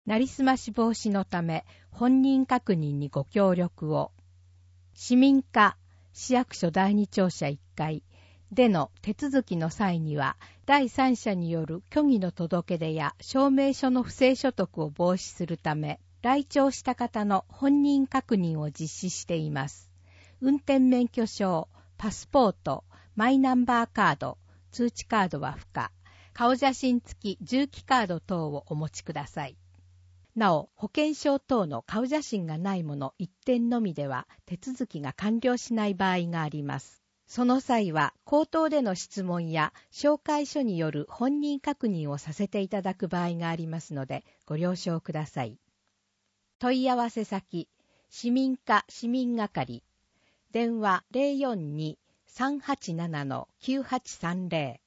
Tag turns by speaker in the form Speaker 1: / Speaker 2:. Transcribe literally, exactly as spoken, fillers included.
Speaker 1: なりすまし防止のため本人確認にご協力を。市民課市役所だいに庁舎いっかいでの手続きの際には、第三者による虚偽の届け出や証明書の不正所得を防止するため、来庁した方の本人確認を実施しています。運転免許証、パスポート、マイナンバーカード、通知カードは不可、顔写真付き重機カード等をお持ちください。なお、保険証等の顔写真がないもの一点のみでは手続きが完了しない場合があります。その際は、口頭での質問や紹介書による本人確認をさせていただく場合がありますので、ご了承ください。問い合わせ先、市民課市民係、電話 ゼロよんに さんはちなな きゅうはちさんゼロ